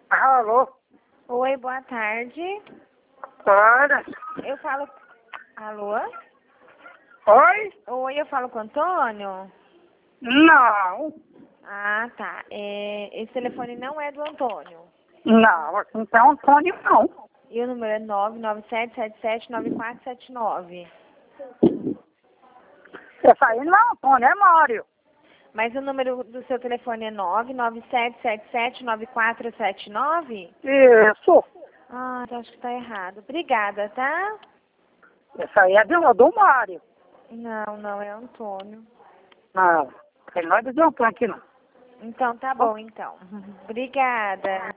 Alô? Oi, boa tarde. Olha. Eu falo... Alô? Oi? Oi, eu falo com o Antônio? Não. Ah, tá. Esse telefone não é do Antônio. Não, aqui não tem Antônio, não. E o número é 997779479. Esse aí não é Antônio, é Mário. Mas o número do seu telefone é 997779479? Isso. Ah, então acho que tá errado. Obrigada, tá? Esse aí é do Mário. Não, é Antônio. Não, tem nada de Antônio aqui, não. Então tá bom, então. Obrigada.